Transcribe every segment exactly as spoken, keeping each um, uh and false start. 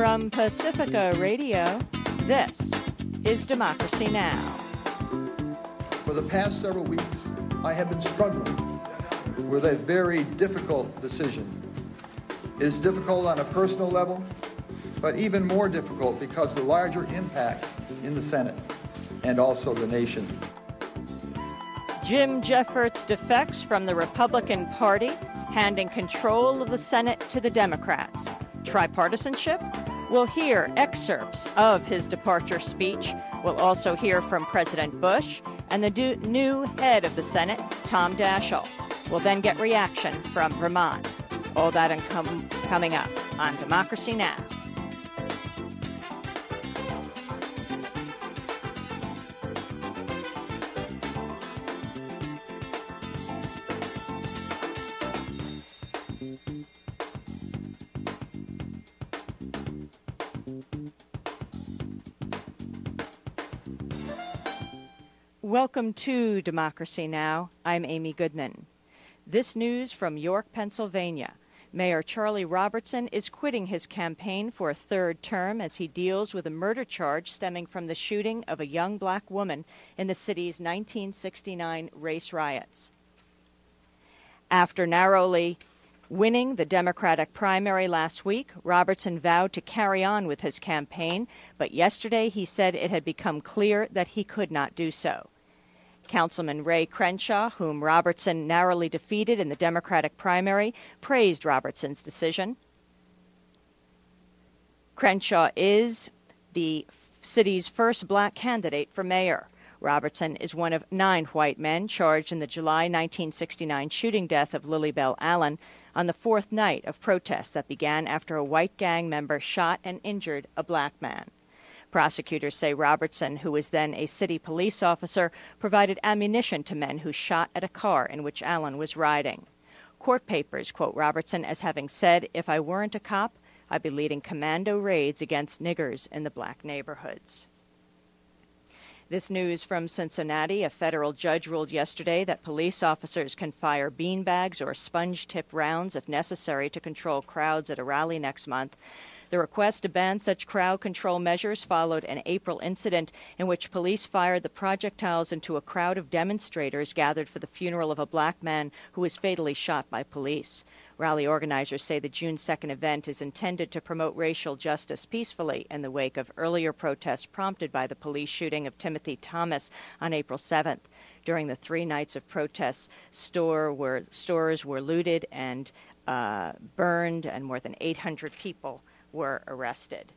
From Pacifica Radio, this is Democracy Now! For the past several weeks, I have been struggling with a very difficult decision. It is difficult on a personal level, but even more difficult because the larger impact in the Senate and also the nation. Jim Jeffords defects from the Republican Party, handing control of the Senate to the Democrats. Tripartisanship? We'll hear excerpts of his departure speech. We'll also hear from President Bush and the do- new head of the Senate, Tom Daschle. We'll then get reaction from Vermont. All that and com- coming up on Democracy Now! Welcome to Democracy Now! I'm Amy Goodman. This news from York, Pennsylvania. Mayor Charlie Robertson is quitting his campaign for a third term as he deals with a murder charge stemming from the shooting of a young black woman in the city's nineteen sixty-nine race riots. After narrowly winning the Democratic primary last week, Robertson vowed to carry on with his campaign, but yesterday he said it had become clear that he could not do so. Councilman Ray Crenshaw, whom Robertson narrowly defeated in the Democratic primary, praised Robertson's decision. Crenshaw is the city's first black candidate for mayor. Robertson is one of nine white men charged in the July nineteen sixty-nine shooting death of Lily Bell Allen on the fourth night of protests that began after a white gang member shot and injured a black man. Prosecutors say Robertson, who was then a city police officer, provided ammunition to men who shot at a car in which Allen was riding. Court papers quote Robertson as having said, "If I weren't a cop, I'd be leading commando raids against niggers in the black neighborhoods." This news from Cincinnati. A federal judge ruled yesterday that police officers can fire beanbags or sponge-tip rounds if necessary to control crowds at a rally next month. The request to ban such crowd control measures followed an April incident in which police fired the projectiles into a crowd of demonstrators gathered for the funeral of a black man who was fatally shot by police. Rally organizers say the June second event is intended to promote racial justice peacefully in the wake of earlier protests prompted by the police shooting of Timothy Thomas on April seventh. During the three nights of protests, store were, stores were looted and uh, burned, and more than eight hundred people were arrested.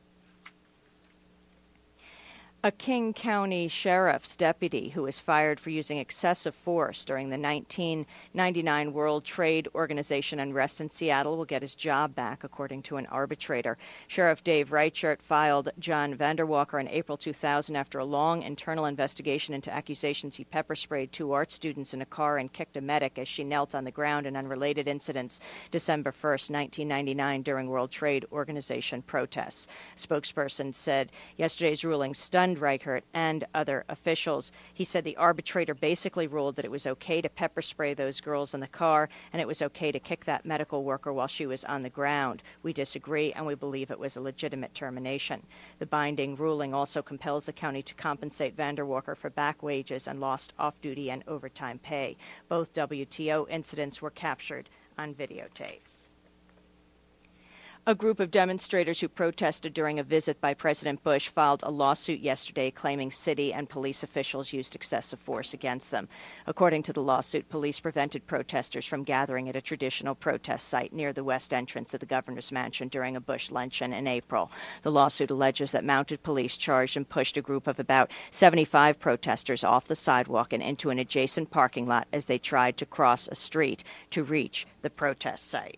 A King County Sheriff's deputy who was fired for using excessive force during the nineteen ninety-nine World Trade Organization unrest in Seattle will get his job back, according to an arbitrator. Sheriff Dave Reichert filed John Vanderwalker in April two thousand after a long internal investigation into accusations he pepper sprayed two art students in a car and kicked a medic as she knelt on the ground in unrelated incidents December first, nineteen ninety-nine, during World Trade Organization protests. A spokesperson said yesterday's ruling stunned Reichert and other officials. He said the arbitrator basically ruled that it was okay to pepper spray those girls in the car and it was okay to kick that medical worker while she was on the ground. We disagree and we believe it was a legitimate termination. The binding ruling also compels the county to compensate Vanderwalker for back wages and lost off-duty and overtime pay. Both W T O incidents were captured on videotape. A group of demonstrators who protested during a visit by President Bush filed a lawsuit yesterday claiming city and police officials used excessive force against them. According to the lawsuit, police prevented protesters from gathering at a traditional protest site near the west entrance of the governor's mansion during a Bush luncheon in April. The lawsuit alleges that mounted police charged and pushed a group of about seventy-five protesters off the sidewalk and into an adjacent parking lot as they tried to cross a street to reach the protest site.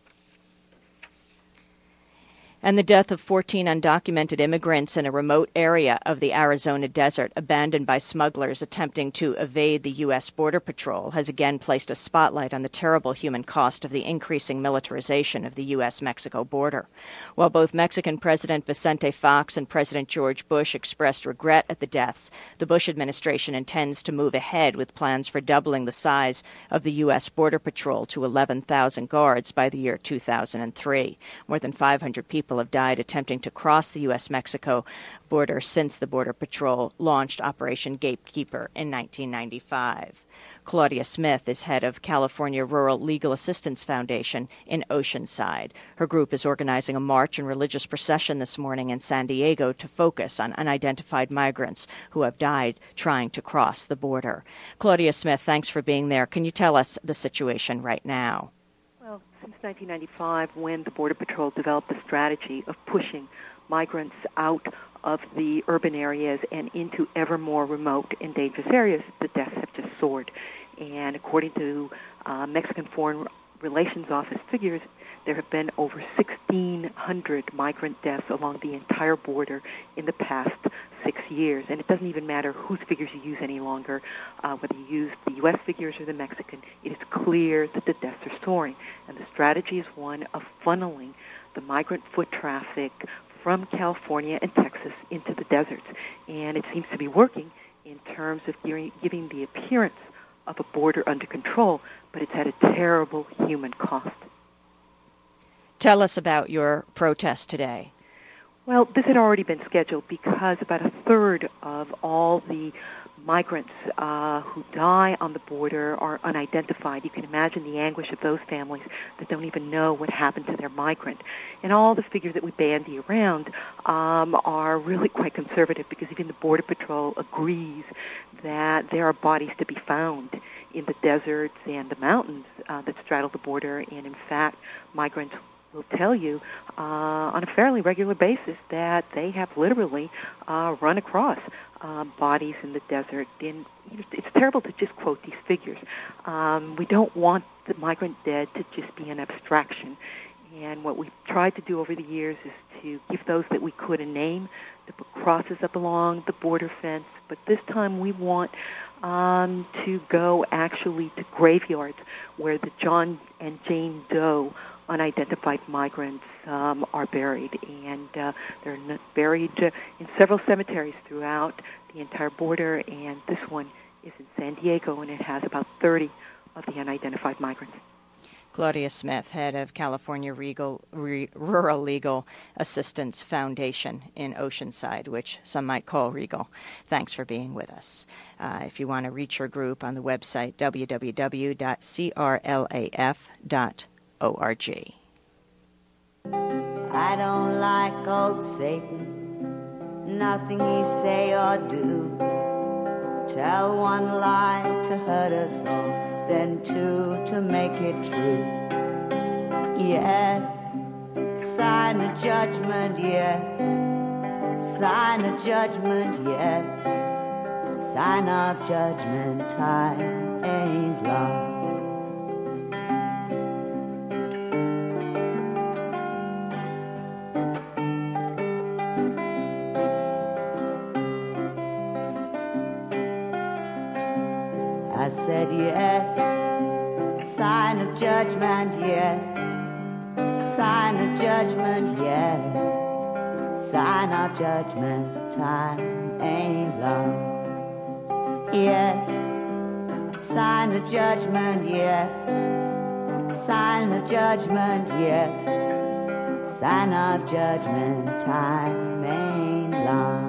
And the death of fourteen undocumented immigrants in a remote area of the Arizona desert abandoned by smugglers attempting to evade the U S Border Patrol has again placed a spotlight on the terrible human cost of the increasing militarization of the U S Mexico border. While both Mexican President Vicente Fox and President George Bush expressed regret at the deaths, the Bush administration intends to move ahead with plans for doubling the size of the U S Border Patrol to eleven thousand guards by the year two thousand three. More than five hundred people people have died attempting to cross the U S Mexico border since the Border Patrol launched Operation Gatekeeper in nineteen ninety-five. Claudia Smith is head of California Rural Legal Assistance Foundation in Oceanside. Her group is organizing a march and religious procession this morning in San Diego to focus on unidentified migrants who have died trying to cross the border. Claudia Smith, thanks for being there. Can you tell us the situation right now? Well, since nineteen ninety-five, when the Border Patrol developed the strategy of pushing migrants out of the urban areas and into ever more remote and dangerous areas, the deaths have just soared. And according to uh, Mexican Foreign Relations Office figures, there have been over sixteen hundred migrant deaths along the entire border in the past six years. And it doesn't even matter whose figures you use any longer, uh, whether you use the U S figures or the Mexican. It is clear that the deaths are soaring. And the strategy is one of funneling the migrant foot traffic from California and Texas into the deserts. And it seems to be working in terms of giving the appearance of a border under control, but it's at a terrible human cost. Tell us about your protest today. Well, this had already been scheduled because about a third of all the migrants uh, who die on the border are unidentified. You can imagine the anguish of those families that don't even know what happened to their migrant. And all the figures that we bandy around um, are really quite conservative, because even the Border Patrol agrees that there are bodies to be found in the deserts and the mountains uh, that straddle the border. And in fact, migrants will tell you uh, on a fairly regular basis that they have literally uh, run across uh, bodies in the desert. And it's terrible to just quote these figures. Um, we don't want the migrant dead to just be an abstraction. And what we've tried to do over the years is to give those that we could a name, to put crosses up along the border fence. But this time we want um, to go actually to graveyards where the John and Jane Doe unidentified migrants um, are buried. And uh, they're buried uh, in several cemeteries throughout the entire border. And this one is in San Diego, and it has about thirty of the unidentified migrants. Claudia Smith, head of California Regal, Re, Rural Legal Assistance Foundation in Oceanside, which some might call Regal. Thanks for being with us. Uh, if you want to reach your group, on the website w w w dot c r l a f dot org. I don't like old Satan, nothing he say or do. Tell one lie to hurt us all, then two to make it true. Yes, sign a judgment, yes. Sign a judgment, yes. Sign of judgment, time ain't long. I said yes, sign of judgment, yes. Sign of judgment, yes. Sign of judgment, time ain't long. Yes, sign of judgment, yes. Sign of judgment, yes. Sign of judgment, time ain't long.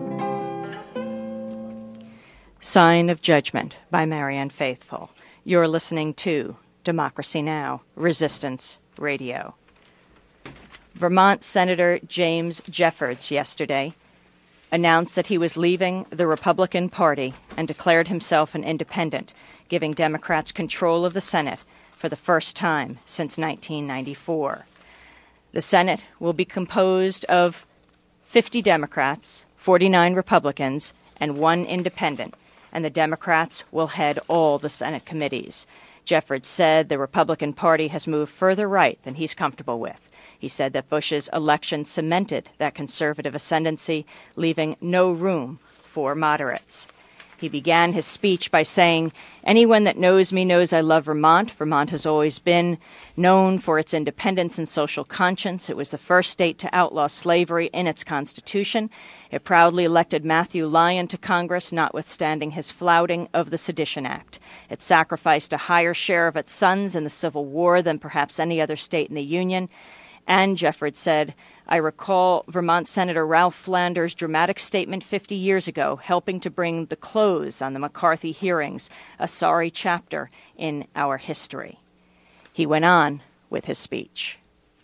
Sign of Judgment by Marianne Faithfull. You're listening to Democracy Now!, Resistance Radio. Vermont Senator James Jeffords yesterday announced that he was leaving the Republican Party and declared himself an independent, giving Democrats control of the Senate for the first time since nineteen ninety-four. The Senate will be composed of fifty Democrats, forty-nine Republicans, and one independent, and the Democrats will head all the Senate committees. Jeffords said the Republican Party has moved further right than he's comfortable with. He said that Bush's election cemented that conservative ascendancy, leaving no room for moderates. He began his speech by saying, "Anyone that knows me knows I love Vermont. Vermont has always been known for its independence and social conscience. It was the first state to outlaw slavery in its constitution. It proudly elected Matthew Lyon to Congress, notwithstanding his flouting of the Sedition Act. It sacrificed a higher share of its sons in the Civil War than perhaps any other state in the Union. And Jeffords said, I recall Vermont Senator Ralph Flanders' dramatic statement fifty years ago, helping to bring the close on the McCarthy hearings, a sorry chapter in our history. He went on with his speech.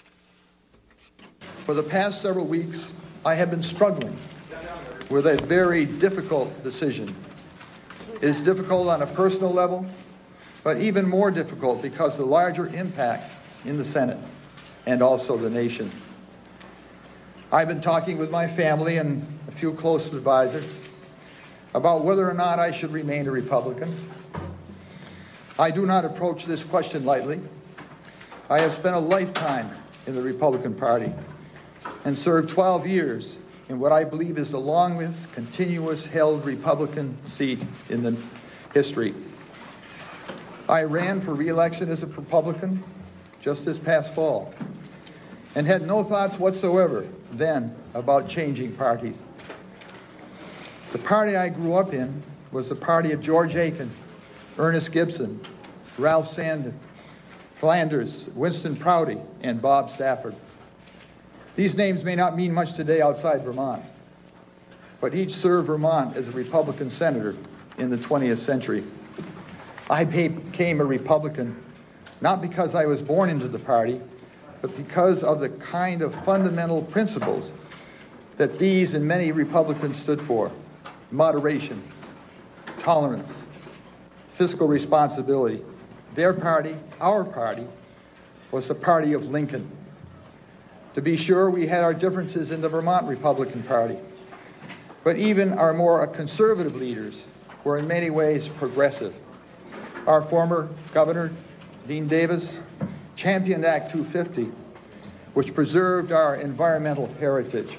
For the past several weeks, I have been struggling with a very difficult decision. It is difficult on a personal level, but even more difficult because of the larger impact in the Senate and also the nation. I've been talking with my family and a few close advisors about whether or not I should remain a Republican. I do not approach this question lightly. I have spent a lifetime in the Republican Party and served twelve years in what I believe is the longest continuous held Republican seat in the history. I ran for re-election as a Republican just this past fall and had no thoughts whatsoever then about changing parties. The party I grew up in was the party of George Aiken, Ernest Gibson, Ralph Sandin, Flanders, Winston Prouty, and Bob Stafford. These names may not mean much today outside Vermont, but each served Vermont as a Republican senator in the twentieth century. I became a Republican not because I was born into the party, but because of the kind of fundamental principles that these and many Republicans stood for: moderation, tolerance, fiscal responsibility. Their party, our party, was the party of Lincoln. To be sure, we had our differences in the Vermont Republican Party, but even our more conservative leaders were in many ways progressive. Our former governor, Dean Davis, championed Act two fifty, which preserved our environmental heritage.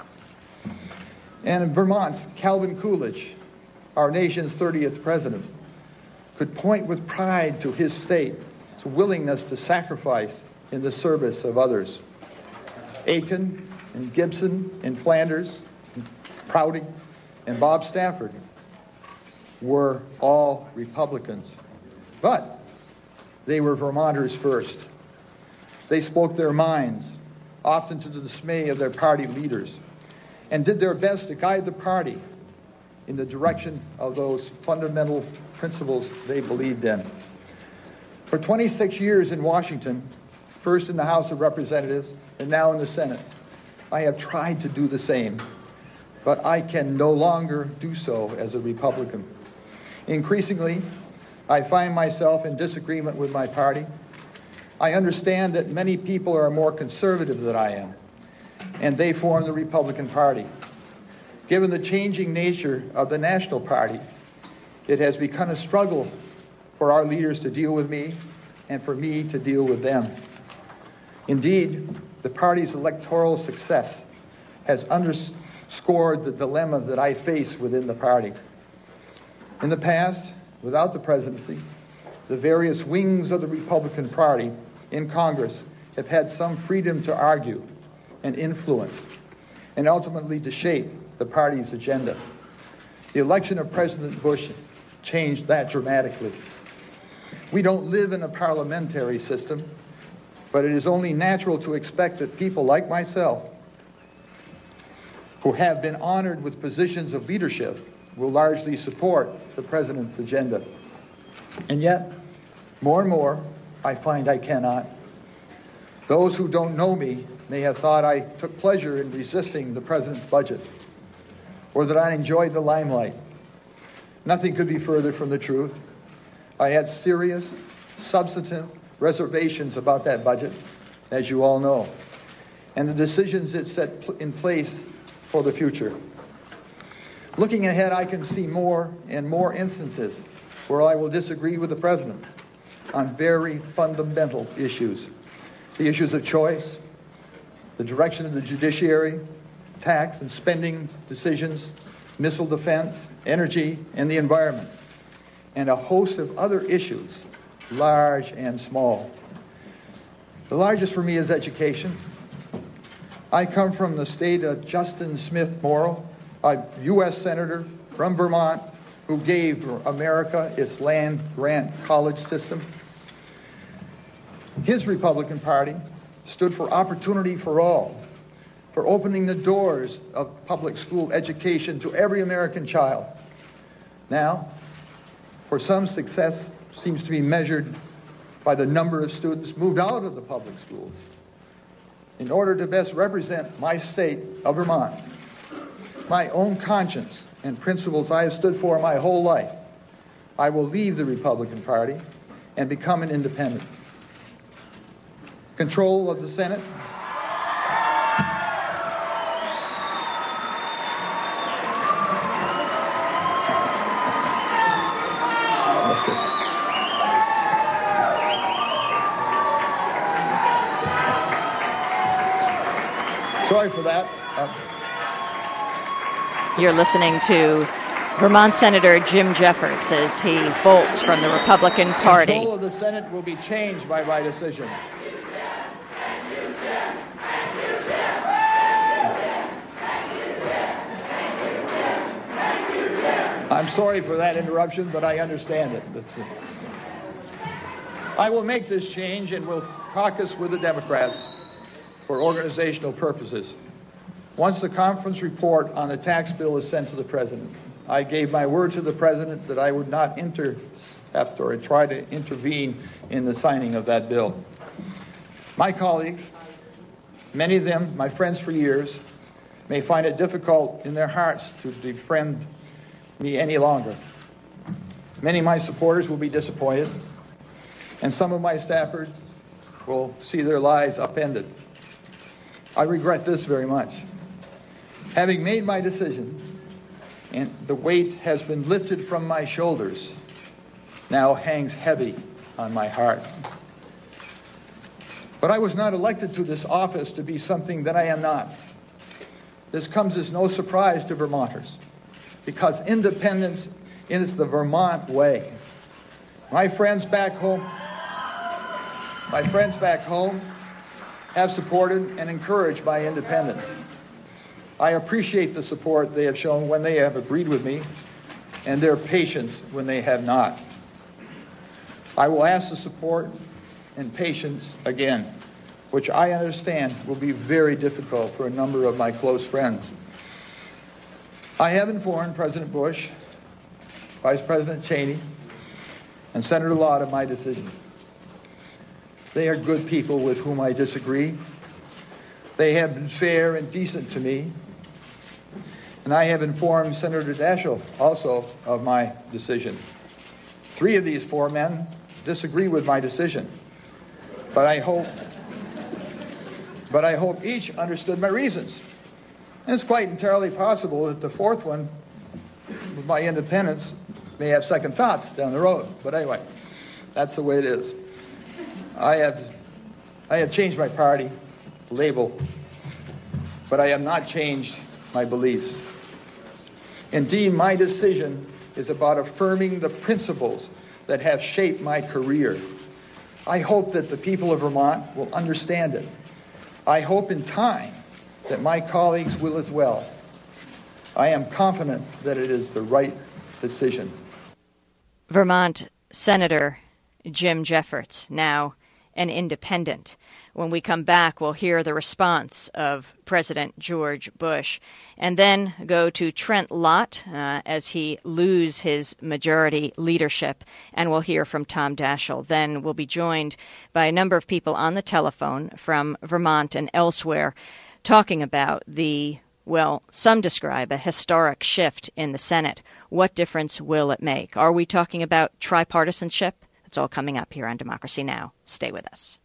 And in Vermont's Calvin Coolidge, our nation's thirtieth president, could point with pride to his state's willingness to sacrifice in the service of others. Aiken and Gibson and Flanders, and Prouty and Bob Stafford were all Republicans. But they were Vermonters first. They spoke their minds, often to the dismay of their party leaders, and did their best to guide the party in the direction of those fundamental principles they believed in. For twenty-six years in Washington, first in the House of Representatives and now in the Senate, I have tried to do the same, but I can no longer do so as a Republican. Increasingly, I find myself in disagreement with my party. I understand that many people are more conservative than I am, and they form the Republican Party. Given the changing nature of the National Party, it has become a struggle for our leaders to deal with me and for me to deal with them. Indeed, the party's electoral success has underscored the dilemma that I face within the party. In the past, without the presidency, the various wings of the Republican Party in Congress have had some freedom to argue and influence and ultimately to shape the party's agenda. The election of President Bush changed that dramatically. We don't live in a parliamentary system, but it is only natural to expect that people like myself, who have been honored with positions of leadership, will largely support the president's agenda. And yet, more and more, I find I cannot. Those who don't know me may have thought I took pleasure in resisting the president's budget, or that I enjoyed the limelight. Nothing could be further from the truth. I had serious, substantive reservations about that budget, as you all know, and the decisions it set in place for the future. Looking ahead, I can see more and more instances where I will disagree with the president on very fundamental issues. The issues of choice, the direction of the judiciary, tax and spending decisions, missile defense, energy, and the environment, and a host of other issues, large and small. The largest for me is education. I come from the state of Justin Smith Morrow, a U S senator from Vermont who gave America its land-grant college system. His Republican Party stood for opportunity for all, for opening the doors of public school education to every American child. Now, for some, success seems to be measured by the number of students moved out of the public schools. In order to best represent my state of Vermont, my own conscience and principles I have stood for my whole life, I will leave the Republican Party and become an independent. Control of the Senate. Sorry for that. Uh, You're listening to Vermont Senator Jim Jeffords as he bolts from the Republican Party. Control of the Senate will be changed by my decision. I'm sorry for that interruption, but I understand it. That's it. I will make this change and will caucus with the Democrats for organizational purposes. Once the conference report on the tax bill is sent to the President, I gave my word to the President that I would not intercept or try to intervene in the signing of that bill. My colleagues, many of them my friends for years, may find it difficult in their hearts to befriend me any longer. Many of my supporters will be disappointed, and some of my staffers will see their lives upended. I regret this very much. Having made my decision, and the weight has been lifted from my shoulders, now hangs heavy on my heart. But I was not elected to this office to be something that I am not. This comes as no surprise to Vermonters, because independence is the Vermont way. My friends back home, my friends back home have supported and encouraged my independence. I appreciate the support they have shown when they have agreed with me, and their patience when they have not. I will ask the support and patience again, which I understand will be very difficult for a number of my close friends. I have informed President Bush, Vice President Cheney, and Senator Lott of my decision. They are good people with whom I disagree. They have been fair and decent to me. And I have informed Senator Daschle also of my decision. Three of these four men disagree with my decision. But I hope, but I hope each understood my reasons. And it's quite entirely possible that the fourth one, with my independence, may have second thoughts down the road. But anyway, that's the way it is. I have, I have changed my party label, but I have not changed my beliefs. Indeed, my decision is about affirming the principles that have shaped my career. I hope that the people of Vermont will understand it. I hope in time that my colleagues will as well. I am confident that it is the right decision. Vermont Senator Jim Jeffords, now an independent. When we come back, we'll hear the response of President George Bush, and then go to Trent Lott uh, as he loses his majority leadership, and we'll hear from Tom Daschle. Then we'll be joined by a number of people on the telephone from Vermont and elsewhere talking about the, well, some describe a historic shift in the Senate. What difference will it make? Are we talking about tripartisanship? It's all coming up here on Democracy Now! Stay with us.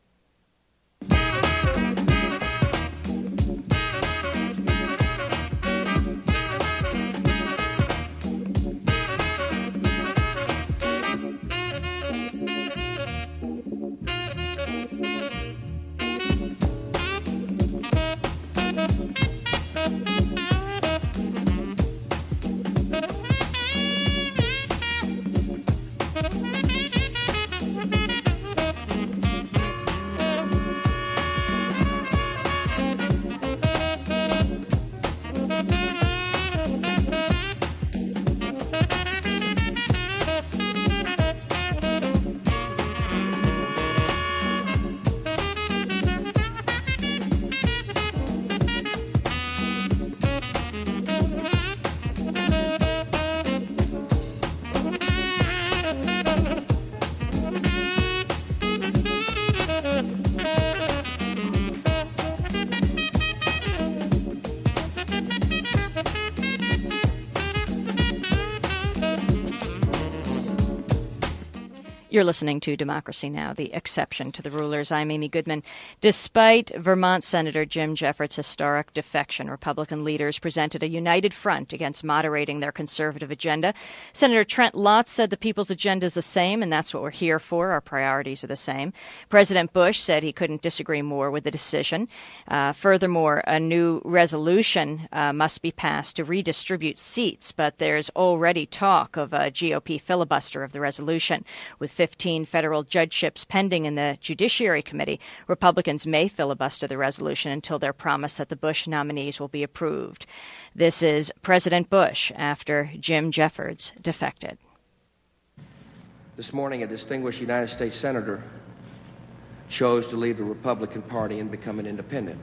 You're listening to Democracy Now!, the exception to the rulers. I'm Amy Goodman. Despite Vermont Senator Jim Jeffords' historic defection, Republican leaders presented a united front against moderating their conservative agenda. Senator Trent Lott said the people's agenda is the same, and that's what we're here for. Our priorities are the same. President Bush said he couldn't disagree more with the decision. Uh, furthermore, a new resolution uh, must be passed to redistribute seats, but there's already talk of a G O P filibuster of the resolution. With fifteen federal judgeships pending in the Judiciary Committee, Republicans may filibuster the resolution until their promise that the Bush nominees will be approved. This is President Bush after Jim Jeffords defected. This morning, a distinguished United States Senator chose to leave the Republican Party and become an independent.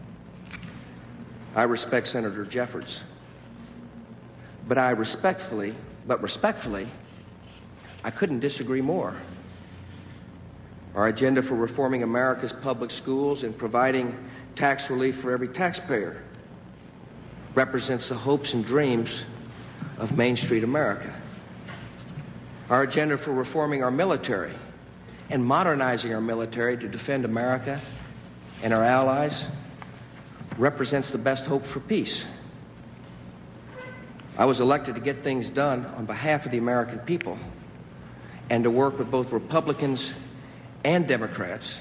I respect Senator Jeffords, but I respectfully, but respectfully, I couldn't disagree more. Our agenda for reforming America's public schools and providing tax relief for every taxpayer represents the hopes and dreams of Main Street America. Our agenda for reforming our military and modernizing our military to defend America and our allies represents the best hope for peace. I was elected to get things done on behalf of the American people and to work with both Republicans and Democrats,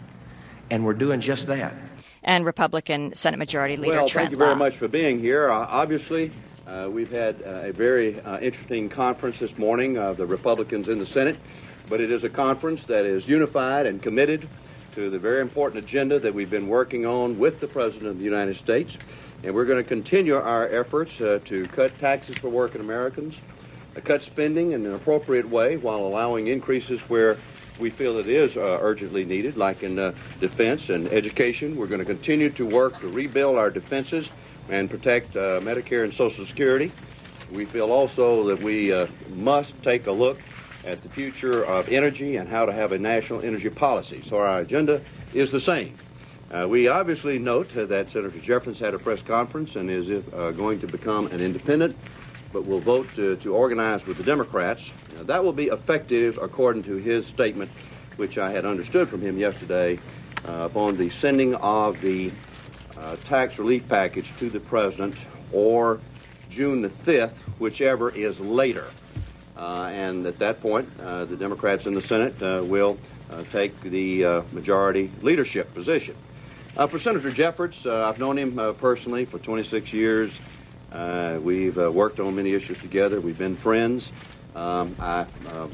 and we're doing just that. And Republican Senate Majority Leader well, Trent thank you very Lott. much for being here. Uh, obviously, uh, we've had uh, a very uh, interesting conference this morning of the Republicans in the Senate, but it is a conference that is unified and committed to the very important agenda that we've been working on with the President of the United States, and we're going to continue our efforts uh, to cut taxes for working Americans, uh, cut spending in an appropriate way while allowing increases where we feel it is uh, urgently needed, like in uh, defense and education. We're going to continue to work to rebuild our defenses and protect uh, Medicare and Social Security. We feel also that we uh, must take a look at the future of energy and how to have a national energy policy. So our agenda is the same. Uh, we obviously note uh, that Senator Jeffords had a press conference and is uh, going to become an independent, but will vote to, to organize with the Democrats. Uh, that will be effective according to his statement, which I had understood from him yesterday, uh, upon the sending of the uh, tax relief package to the President, or June the fifth, whichever is later. Uh, and at that point, uh, the Democrats in the Senate uh, will uh, take the uh, majority leadership position. Uh, for Senator Jeffords, uh, I've known him uh, personally for twenty-six years. Uh, we've uh, worked on many issues together. We've been friends. Um, I uh,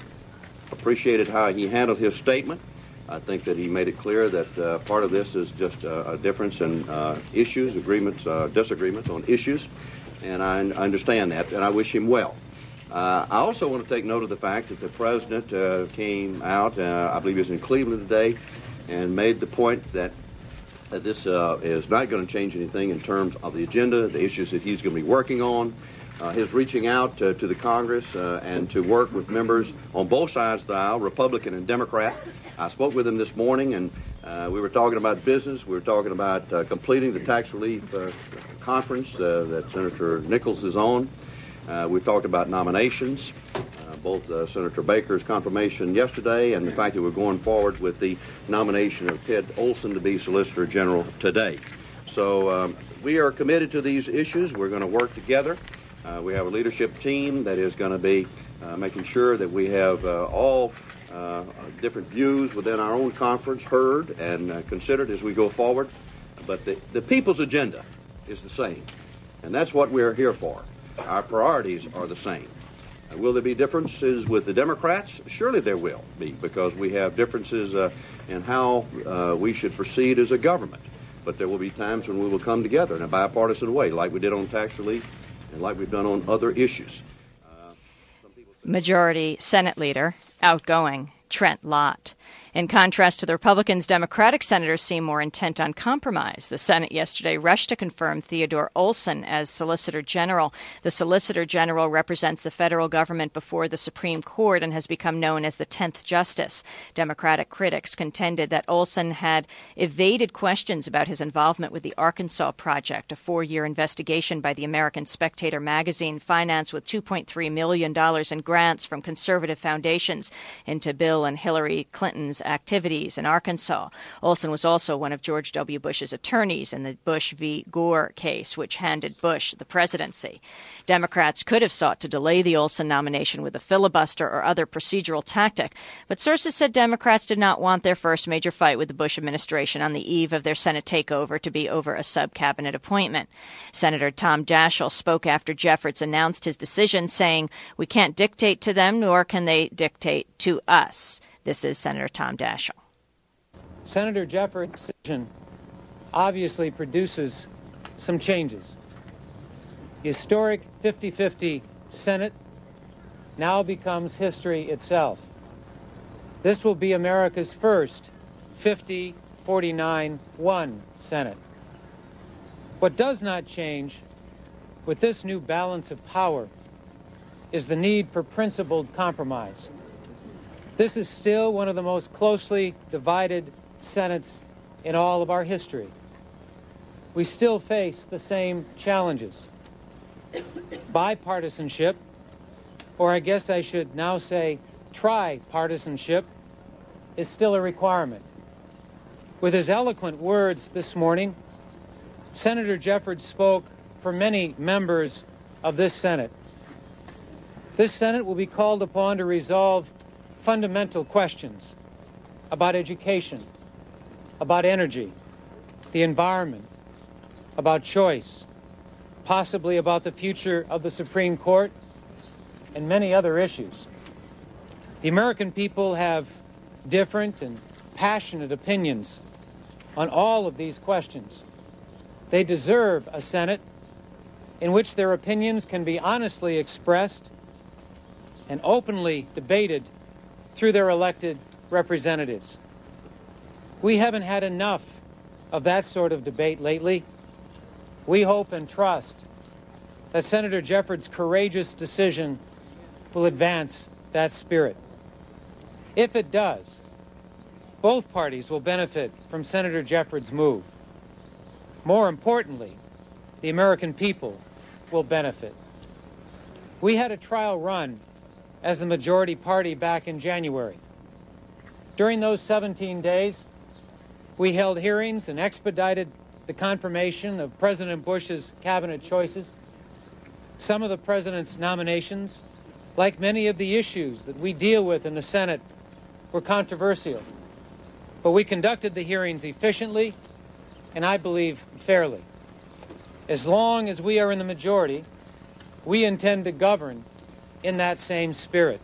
appreciated how he handled his statement. I think that he made it clear that uh, part of this is just uh, a difference in uh, issues, agreements, uh, disagreements on issues, and I understand that, and I wish him well. Uh, I also want to take note of the fact that the President uh, came out, uh, I believe he was in Cleveland today, and made the point that uh, this uh, is not going to change anything in terms of the agenda, the issues that he's going to be working on, uh, his reaching out uh, to the Congress uh, and to work with members on both sides of the aisle, Republican and Democrat. I spoke with him this morning, and uh, we were talking about business. We were talking about uh, completing the tax relief uh, conference uh, that Senator Nichols is on. Uh, we've talked about nominations, uh, both uh, Senator Baker's confirmation yesterday and the fact that we're going forward with the nomination of Ted Olson to be Solicitor General today. So um, we are committed to these issues. We're going to work together. Uh, we have a leadership team that is going to be uh, making sure that we have uh, all uh, different views within our own conference heard and uh, considered as we go forward. But the, the people's agenda is the same, and that's what we're here for. Our priorities are the same. Uh, will there be differences with the Democrats? Surely there will be, because we have differences uh, in how uh, we should proceed as a government. But there will be times when we will come together in a bipartisan way, like we did on tax relief and like we've done on other issues. Uh, some people say- Majority Senate Leader, outgoing Trent Lott. In contrast to the Republicans, Democratic senators seem more intent on compromise. The Senate yesterday rushed to confirm Theodore Olson as Solicitor General. The Solicitor General represents the federal government before the Supreme Court and has become known as the tenth Justice. Democratic critics contended that Olson had evaded questions about his involvement with the Arkansas Project, a four-year investigation by the American Spectator magazine financed with two point three million dollars in grants from conservative foundations into Bill and Hillary Clinton's activities in Arkansas. Olson was also one of George W. Bush's attorneys in the Bush v. Gore case, which handed Bush the presidency. Democrats could have sought to delay the Olson nomination with a filibuster or other procedural tactic, but sources said Democrats did not want their first major fight with the Bush administration on the eve of their Senate takeover to be over a sub-cabinet appointment. Senator Tom Daschle spoke after Jeffords announced his decision, saying, "We can't dictate to them, nor can they dictate to us." This is Senator Tom Daschle. Senator Jeffords' decision obviously produces some changes. The historic fifty-fifty Senate now becomes history itself. This will be America's first fifty forty-nine one Senate. What does not change with this new balance of power is the need for principled compromise. This is still one of the most closely divided Senates in all of our history. We still face the same challenges. Bipartisanship, or I guess I should now say tri-partisanship, is still a requirement. With his eloquent words this morning, Senator Jeffords spoke for many members of this Senate. This Senate will be called upon to resolve fundamental questions about education, about energy, the environment, about choice, possibly about the future of the Supreme Court, and many other issues. The American people have different and passionate opinions on all of these questions. They deserve a Senate in which their opinions can be honestly expressed and openly debated through their elected representatives. We haven't had enough of that sort of debate lately. We hope and trust that Senator Jeffords' courageous decision will advance that spirit. If it does, both parties will benefit from Senator Jeffords' move. More importantly, the American people will benefit. We had a trial run as the majority party back in January. During those seventeen days, we held hearings and expedited the confirmation of President Bush's cabinet choices. Some of the president's nominations, like many of the issues that we deal with in the Senate, were controversial. But we conducted the hearings efficiently and I believe fairly. As long as we are in the majority, we intend to govern in that same spirit.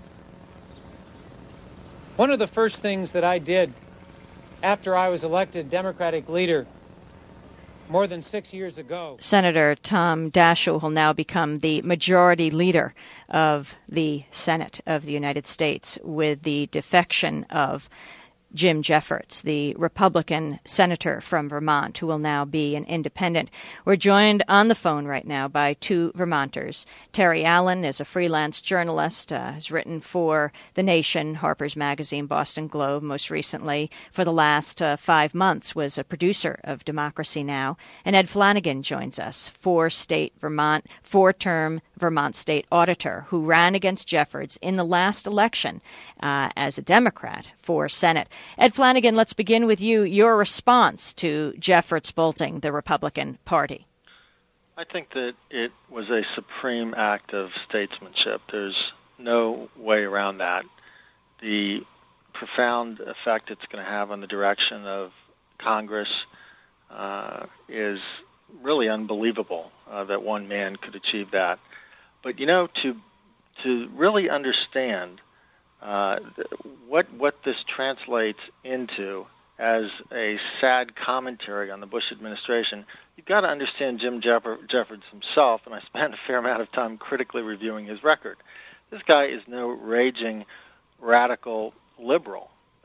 One of the first things that I did after I was elected Democratic leader more than six years ago. Senator Tom Daschle will now become the majority leader of the Senate of the United States with the defection of Jim Jeffords, the Republican senator from Vermont, who will now be an independent. We're joined on the phone right now by two Vermonters. Terry Allen is a freelance journalist, uh, has written for The Nation, Harper's Magazine, Boston Globe, most recently. For the last uh, five months was a producer of Democracy Now! And Ed Flanagan joins us, four-state Vermont, four-term Vermont state auditor, who ran against Jeffords in the last election uh, as a Democrat for Senate. Ed Flanagan, let's begin with you. Your response to Jeffords bolting the Republican Party. I think that it was a supreme act of statesmanship. There's no way around that. The profound effect it's going to have on the direction of Congress uh, is really unbelievable uh, that one man could achieve that. But, you know, to to really understand uh, what what this translates into as a sad commentary on the Bush administration, you've got to understand Jim Jeffords himself, and I spent a fair amount of time critically reviewing his record. This guy is no raging radical liberal.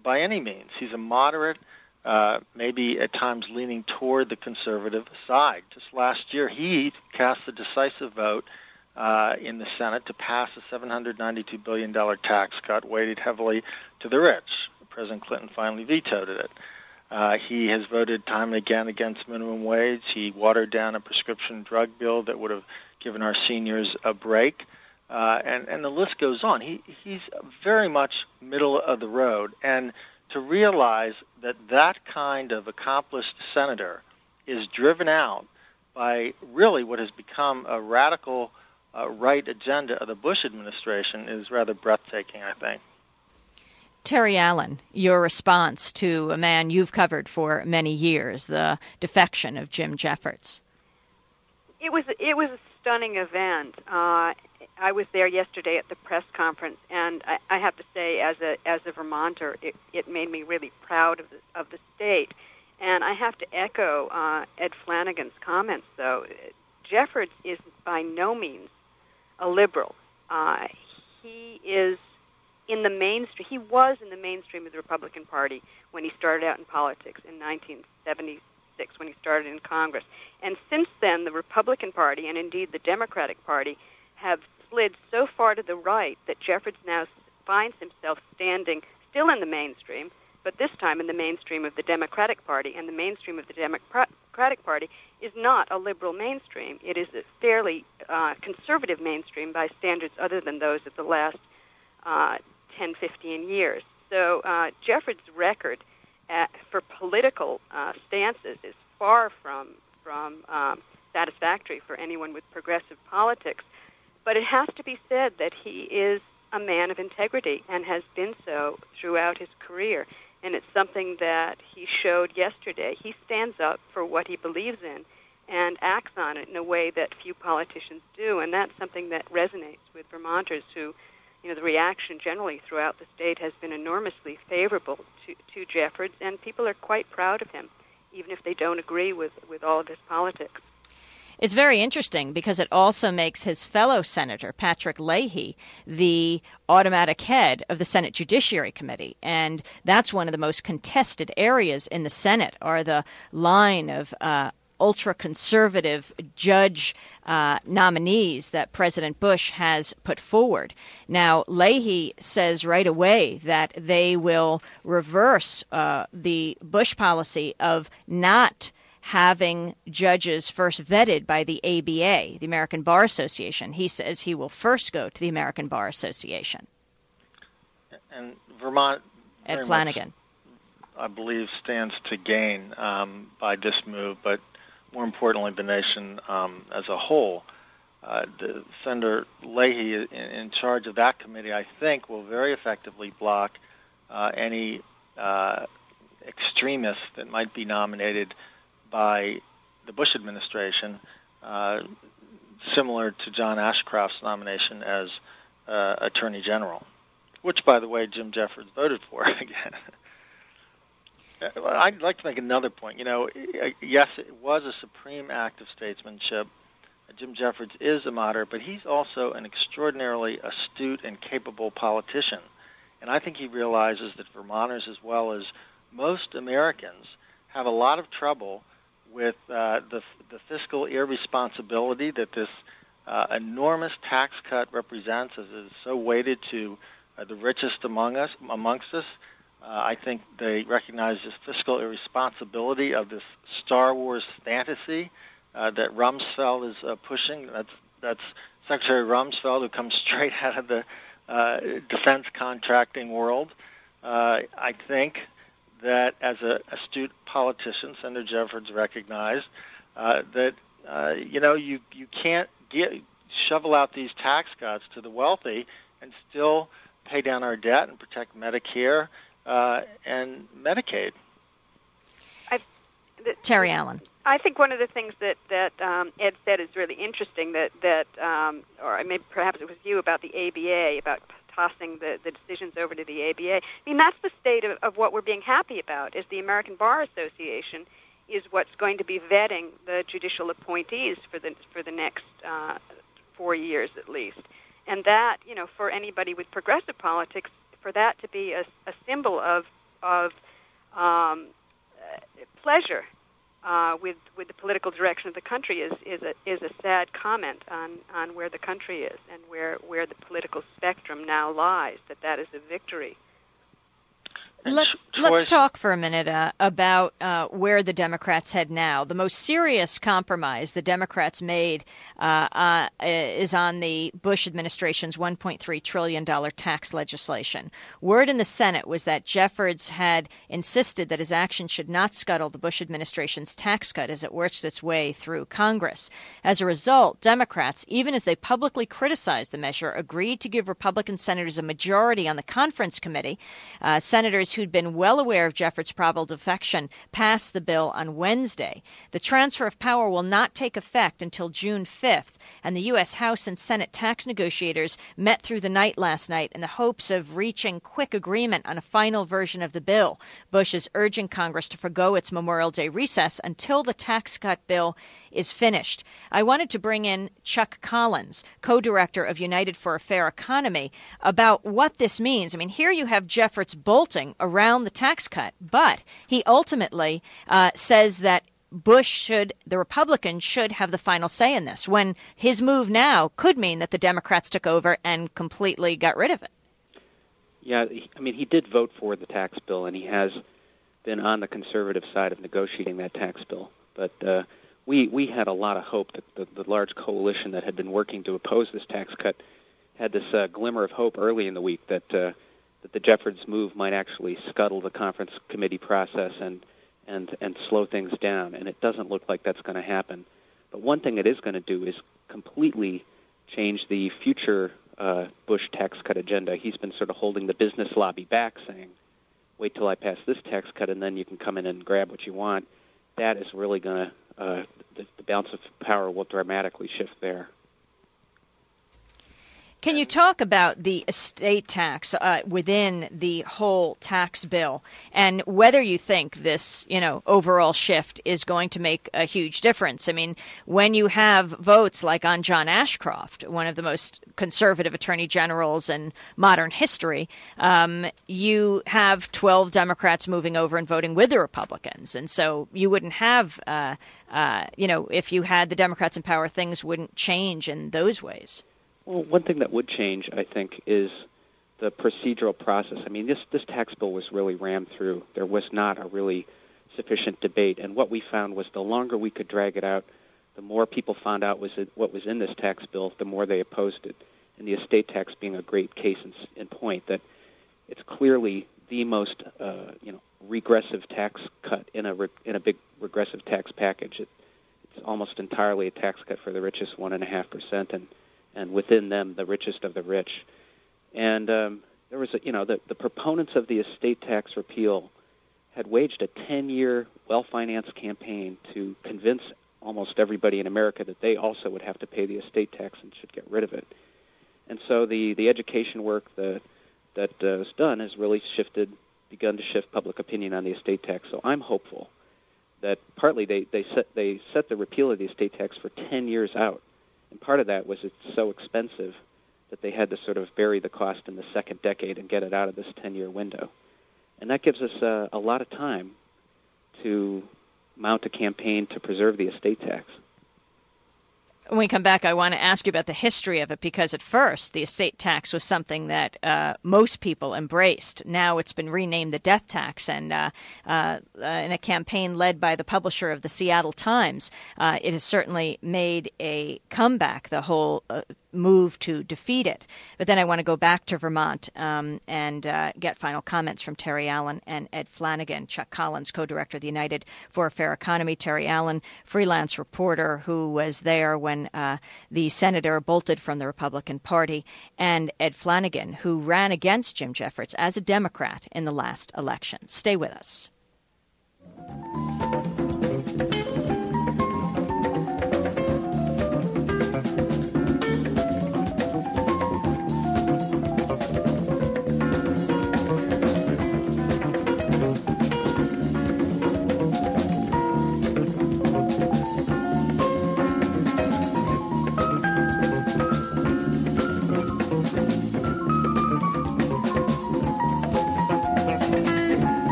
by any means. He's a moderate, uh, maybe at times leaning toward the conservative side. Just last year, he cast a decisive vote uh, in the Senate to pass a seven hundred ninety-two billion dollars tax cut weighted heavily to the rich. President Clinton finally vetoed it. Uh, he has voted time and again against minimum wage. He watered down a prescription drug bill that would have given our seniors a break. Uh, and, and the list goes on. He, he's very much middle of the road. And to realize that that kind of accomplished senator is driven out by really what has become a radical uh, right agenda of the Bush administration is rather breathtaking, I think. Terry Allen, your response to a man you've covered for many years, the defection of Jim Jeffords. It was it was a stunning event. Uh, I was there yesterday at the press conference, and I, I have to say, as a as a Vermonter, it, it made me really proud of the, of the state. And I have to echo uh, Ed Flanagan's comments, though. Jeffords is by no means a liberal. Uh, he is in the mainstream. He was in the mainstream of the Republican Party when he started out in politics in nineteen seventy-six, when he started in Congress. And since then, the Republican Party, and indeed the Democratic Party, have slid so far to the right that Jeffords now finds himself standing still in the mainstream, but this time in the mainstream of the Democratic Party. And the mainstream of the Democratic Party is not a liberal mainstream. It is a fairly uh, conservative mainstream by standards other than those of the last uh, ten, fifteen years. So uh, Jeffords' record at, for political uh, stances is far from, from um, satisfactory for anyone with progressive politics. But it has to be said that he is a man of integrity and has been so throughout his career. And it's something that he showed yesterday. He stands up for what he believes in and acts on it in a way that few politicians do. And that's something that resonates with Vermonters who, you know, the reaction generally throughout the state has been enormously favorable to, to Jeffords, and people are quite proud of him, even if they don't agree with, with all of his politics. It's very interesting because it also makes his fellow senator, Patrick Leahy, the automatic head of the Senate Judiciary Committee. And that's one of the most contested areas in the Senate, are the line of uh, ultra-conservative judge uh, nominees that President Bush has put forward. Now, Leahy says right away that they will reverse uh, the Bush policy of not having judges first vetted by the A B A, the American Bar Association. He says he will first go to the American Bar Association. And Vermont, Ed Flanagan, much, I believe, stands to gain um, by this move, but more importantly, the nation um, as a whole. Uh, the, Senator Leahy, in, in charge of that committee, I think, will very effectively block uh, any uh, extremists that might be nominated by the Bush administration, uh, similar to John Ashcroft's nomination as uh, Attorney General, which, by the way, Jim Jeffords voted for again. I'd like to make another point. You know, yes, it was a supreme act of statesmanship. Jim Jeffords is a moderate, but he's also an extraordinarily astute and capable politician. And I think he realizes that Vermonters, as well as most Americans, have a lot of trouble with uh, the, the fiscal irresponsibility that this uh, enormous tax cut represents, as it is so weighted to uh, the richest among us, amongst us. Uh, I think they recognize this fiscal irresponsibility of this Star Wars fantasy uh, that Rumsfeld is uh, pushing. That's that's Secretary Rumsfeld, who comes straight out of the uh, defense contracting world. Uh, I think that as an astute politician, Senator Jeffords recognized uh, that uh, you know you you can't get, shovel out these tax cuts to the wealthy and still pay down our debt and protect Medicare uh, and Medicaid. I, the, Terry Allen. I think one of the things that that um, Ed said is really interesting. That that um, or maybe perhaps it was you about the A B A, about tossing the, the decisions over to the A B A. I mean, that's the state of, of what we're being happy about, is the American Bar Association is what's going to be vetting the judicial appointees for the for the next uh, four years at least. And that, you know, for anybody with progressive politics, for that to be a, a symbol of of um, uh, pleasure uh, with with the political direction of the country is is a is a sad comment on, on where the country is and where where the political spectrum now lies. That that is a victory. Let's let's talk for a minute uh, about uh, where the Democrats head now. The most serious compromise the Democrats made uh, uh, is on the Bush administration's one point three trillion dollars tax legislation. Word in the Senate was that Jeffords had insisted that his action should not scuttle the Bush administration's tax cut as it works its way through Congress. As a result, Democrats, even as they publicly criticized the measure, agreed to give Republican senators a majority on the conference committee. Uh, senators who'd been well aware of Jeffords' probable defection passed the bill on Wednesday. The transfer of power will not take effect until June fifth, and the U S House and Senate tax negotiators met through the night last night in the hopes of reaching quick agreement on a final version of the bill. Bush is urging Congress to forgo its Memorial Day recess until the tax cut bill is finished. I wanted to bring in Chuck Collins, co-director of United for a Fair Economy, about what this means. I mean, here you have Jeffords bolting around the tax cut, but he ultimately uh, says that Bush should, the Republicans should have the final say in this, when his move now could mean that the Democrats took over and completely got rid of it. Yeah, I mean, he did vote for the tax bill, and he has been on the conservative side of negotiating that tax bill. But uh, we we had a lot of hope that the, the large coalition that had been working to oppose this tax cut had this uh, glimmer of hope early in the week that uh, that the Jeffords move might actually scuttle the conference committee process and and and slow things down, and it doesn't look like that's going to happen. But one thing it is going to do is completely change the future uh, Bush tax cut agenda. He's been sort of holding the business lobby back, saying, wait till I pass this tax cut, and then you can come in and grab what you want. That is really going to, uh, the, the balance of power will dramatically shift there. Can you talk about the estate tax uh, within the whole tax bill and whether you think this, you know, overall shift is going to make a huge difference? I mean, when you have votes like on John Ashcroft, one of the most conservative attorney generals in modern history, um, you have twelve Democrats moving over and voting with the Republicans. And so you wouldn't have, uh, uh, you know, if you had the Democrats in power, things wouldn't change in those ways. Well, one thing that would change, I think, is the procedural process. I mean, this, this tax bill was really rammed through. There was not a really sufficient debate, and what we found was the longer we could drag it out, the more people found out was it, what was in this tax bill, the more they opposed it. And the estate tax being a great case in, in point, that it's clearly the most, uh, you know, regressive tax cut in a re, in a big regressive tax package. It, it's almost entirely a tax cut for the richest one and a half percent, and and within them, the richest of the rich. And um, there was, a, you know, the, the proponents of the estate tax repeal had waged a ten-year, well-financed campaign to convince almost everybody in America that they also would have to pay the estate tax and should get rid of it. And so the, the education work the, that uh, was done has really shifted, begun to shift public opinion on the estate tax. So I'm hopeful that partly they, they, set, they set the repeal of the estate tax for ten years out. And part of that was it's so expensive that they had to sort of bury the cost in the second decade and get it out of this ten-year window. And that gives us uh, a lot of time to mount a campaign to preserve the estate tax. When we come back, I want to ask you about the history of it, because at first the estate tax was something that uh, most people embraced. Now it's been renamed the death tax, and uh, uh, in a campaign led by the publisher of the Seattle Times, uh, it has certainly made a comeback, the whole uh, move to defeat it. But then I want to go back to Vermont um, and uh, get final comments from Terry Allen and Ed Flanagan. Chuck Collins, co-director of the United for a Fair Economy. Terry Allen, freelance reporter who was there when uh, the senator bolted from the Republican Party. And Ed Flanagan, who ran against Jim Jeffords as a Democrat in the last election. Stay with us.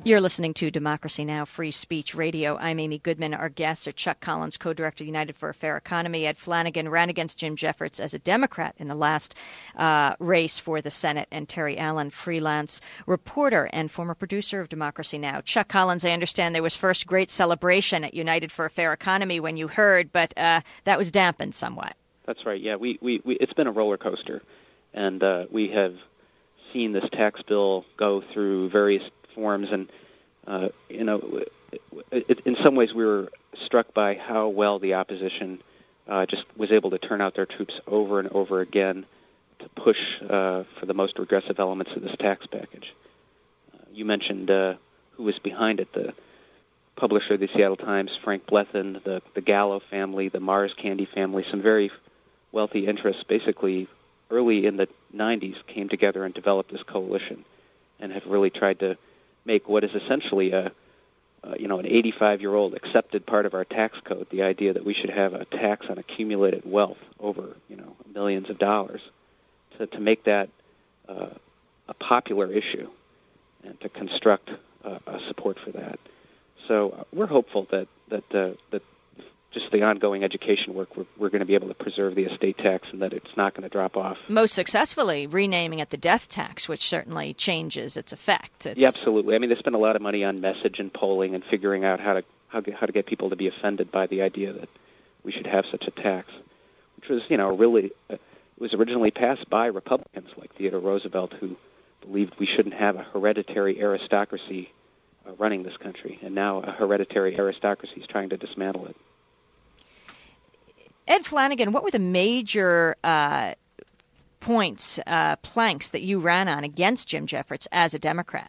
You're listening to Democracy Now! Free Speech Radio. I'm Amy Goodman. Our guests are Chuck Collins, co-director of United for a Fair Economy. Ed Flanagan ran against Jim Jeffords as a Democrat in the last uh, race for the Senate. And Terry Allen, freelance reporter and former producer of Democracy Now! Chuck Collins, I understand there was first great celebration at United for a Fair Economy when you heard, but uh, that was dampened somewhat. That's right. Yeah, we, we, we it's been a roller coaster, and uh, we have seen this tax bill go through various forms, and uh, you know, it, it, in some ways we were struck by how well the opposition uh, just was able to turn out their troops over and over again to push uh, for the most regressive elements of this tax package. Uh, you mentioned uh, who was behind it, the publisher of the Seattle Times, Frank Blethen, the, the Gallo family, the Mars Candy family, some very wealthy interests basically early in the nineties came together and developed this coalition and have really tried to make what is essentially a, uh, you know, an eighty-five-year-old accepted part of our tax code, the idea that we should have a tax on accumulated wealth over, you know, millions of dollars, to, to make that uh, a popular issue and to construct uh, a support for that. So uh, we're hopeful that that uh, that just the ongoing education work, we're, we're going to be able to preserve the estate tax and that it's not going to drop off. Most successfully renaming it the death tax, which certainly changes its effect. It's... Yeah, absolutely. I mean, they spend a lot of money on message and polling and figuring out how to how, how to get people to be offended by the idea that we should have such a tax, which was, you know, really, uh, it was originally passed by Republicans like Theodore Roosevelt, who believed we shouldn't have a hereditary aristocracy uh, running this country, and now a hereditary aristocracy is trying to dismantle it. Ed Flanagan, what were the major uh, points, uh, planks that you ran on against Jim Jeffords as a Democrat?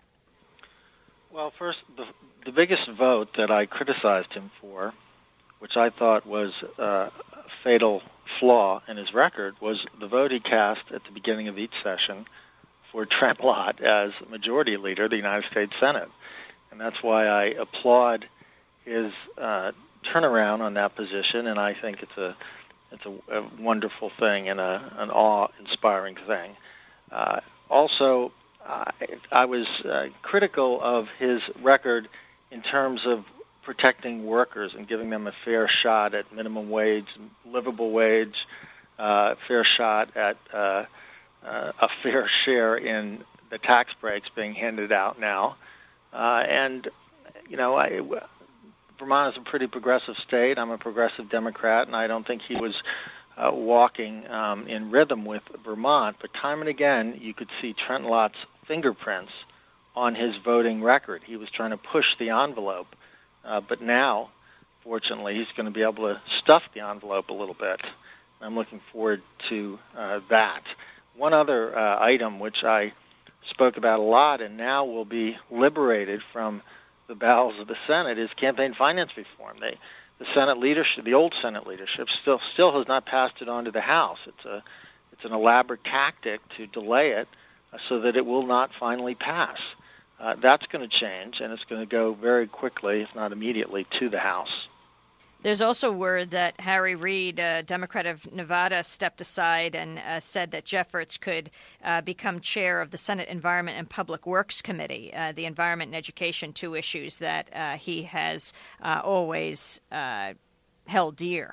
Well, first, the, the biggest vote that I criticized him for, which I thought was uh, a fatal flaw in his record, was the vote he cast at the beginning of each session for Trent Lott as Majority Leader of the United States Senate. And that's why I applaud his uh, turnaround on that position, and I think it's a it's a, a wonderful thing and a, an awe-inspiring thing. Uh, also, I, I was uh, critical of his record in terms of protecting workers and giving them a fair shot at minimum wage, livable wage, uh, fair shot at uh, uh, a fair share in the tax breaks being handed out now. Uh, and, you know, I... Vermont is a pretty progressive state. I'm a progressive Democrat, and I don't think he was uh, walking um, in rhythm with Vermont. But time and again, you could see Trent Lott's fingerprints on his voting record. He was trying to push the envelope. Uh, but now, fortunately, he's going to be able to stuff the envelope a little bit. I'm looking forward to uh, that. One other uh, item which I spoke about a lot and now will be liberated from the bowels of the Senate is campaign finance reform. They, the Senate leadership, the old Senate leadership, still still has not passed it on to the House. It's a it's an elaborate tactic to delay it uh, so that it will not finally pass. Uh, that's going to change, and it's going to go very quickly, if not immediately, to the House. There's also word that Harry Reid, a Democrat of Nevada, stepped aside and uh, said that Jeffords could uh, become chair of the Senate Environment and Public Works Committee, uh, the environment and education, two issues that uh, he has uh, always uh, held dear.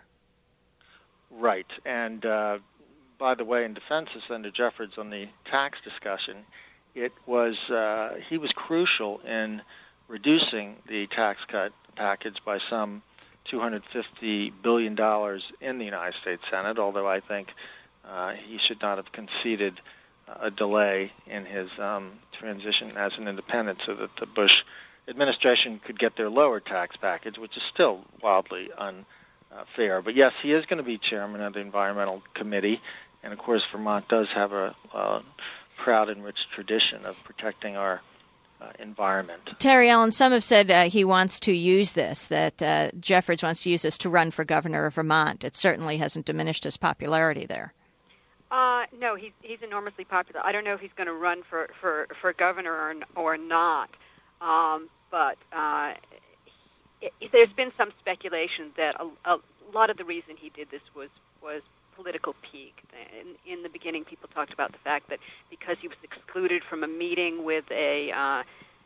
Right. And uh, by the way, in defense of Senator Jeffords on the tax discussion, it was uh, he was crucial in reducing the tax cut package by some two hundred fifty billion dollars in the United States Senate, although I think uh, he should not have conceded a delay in his um, transition as an independent so that the Bush administration could get their lower tax package, which is still wildly unfair. But yes, he is going to be chairman of the Environmental Committee, and of course Vermont does have a, a proud and rich tradition of protecting our Uh, environment. Terry Allen, some have said uh, he wants to use this, that uh, Jeffords wants to use this to run for governor of Vermont. It certainly hasn't diminished his popularity there. Uh, no, he's he's enormously popular. I don't know if he's going to run for, for, for governor or, or not, um, but uh, it, it, there's been some speculation that a, a lot of the reason he did this was was political pique. In, in the beginning, people talked about the fact that because he was excluded from a meeting with a uh, with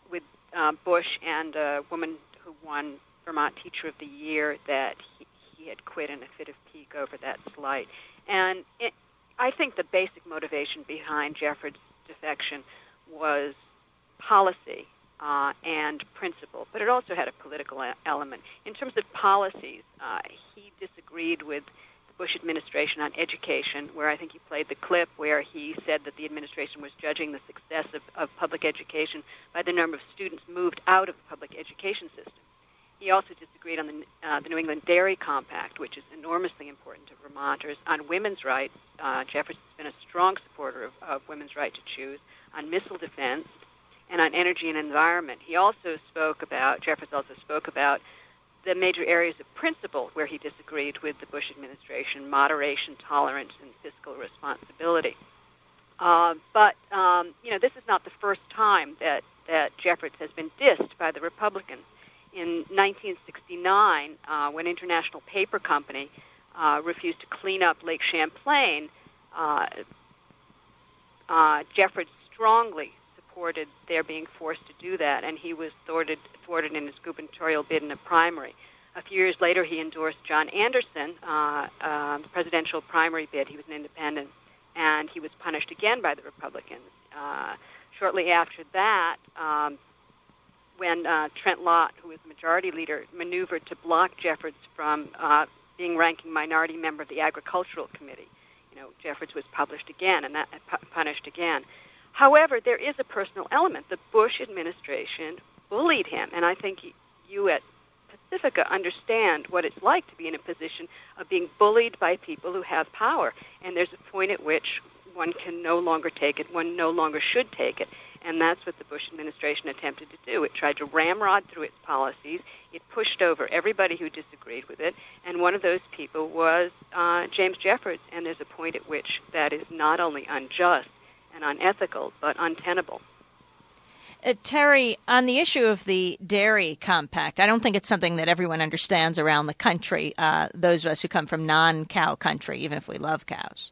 uh, Bush and a woman who won Vermont Teacher of the Year that he, he had quit in a fit of pique over that slight. And it, I think the basic motivation behind Jeffords' defection was policy uh, and principle, but it also had a political a- element. In terms of policies, uh, he disagreed with the Bush administration on education, where I think he played the clip where he said that the administration was judging the success of, of public education by the number of students moved out of the public education system. He also disagreed on the, uh, the New England Dairy Compact, which is enormously important to Vermonters, on women's rights. Uh, Jeffords has been a strong supporter of, of women's right to choose, on missile defense, and on energy and environment. He also spoke about, Jeffords also spoke about the major areas of principle where he disagreed with the Bush administration: moderation, tolerance, and fiscal responsibility. Uh, but, um, you know, this is not the first time that, that Jeffords has been dissed by the Republicans. In nineteen sixty-nine, uh, when International Paper Company uh, refused to clean up Lake Champlain, uh, uh, Jeffords strongly supported their being forced to do that, and he was thwarted, thwarted in his gubernatorial bid in a primary. A few years later, he endorsed John Anderson, uh, uh, the presidential primary bid. He was an independent, and he was punished again by the Republicans. Uh, shortly after that, um, when uh, Trent Lott, who was the majority leader, maneuvered to block Jeffords from uh, being ranking minority member of the Agricultural Committee, you know, Jeffords was published again and that, uh, punished again. However, there is a personal element. The Bush administration bullied him, and I think you at Pacifica understand what it's like to be in a position of being bullied by people who have power. And there's a point at which one can no longer take it, one no longer should take it. And that's what the Bush administration attempted to do. It tried to ramrod through its policies. It pushed over everybody who disagreed with it. And one of those people was uh, James Jeffords. And there's a point at which that is not only unjust and unethical, but untenable. Uh, Terry, on the issue of the Dairy Compact, I don't think it's something that everyone understands around the country, uh, those of us who come from non-cow country, even if we love cows.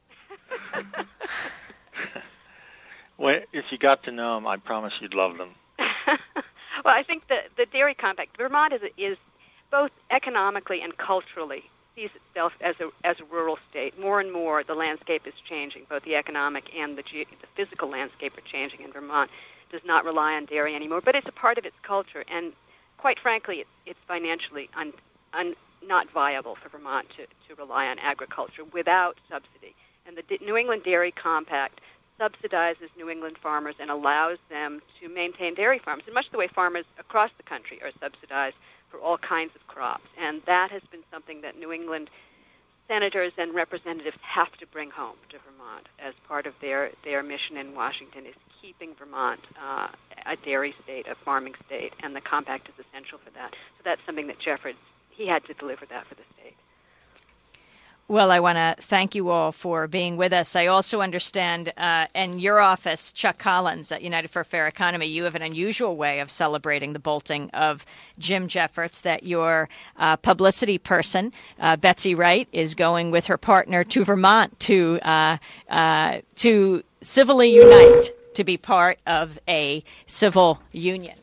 Well, if you got to know them, I promise you'd love them. Well, I think the, the Dairy Compact, Vermont is, is both economically and culturally sees itself as a as a rural state. More and more, the landscape is changing. Both the economic and the, ge- the physical landscape are changing, and Vermont does not rely on dairy anymore. But it's a part of its culture, and quite frankly, it, it's financially un, un, not viable for Vermont to, to rely on agriculture without subsidy. And the D- New England Dairy Compact subsidizes New England farmers and allows them to maintain dairy farms, in much the way farmers across the country are subsidized for all kinds of crops. And that has been something that New England senators and representatives have to bring home to Vermont as part of their, their mission in Washington, is keeping Vermont uh, a dairy state, a farming state, and the compact is essential for that. So that's something that Jeffords, he had to deliver that for the state. Well, I want to thank you all for being with us. I also understand uh, in your office, Chuck Collins at United for a Fair Economy, you have an unusual way of celebrating the bolting of Jim Jeffords, that your uh, publicity person, uh, Betsy Wright, is going with her partner to Vermont to uh, uh, to civilly unite, to be part of a civil union.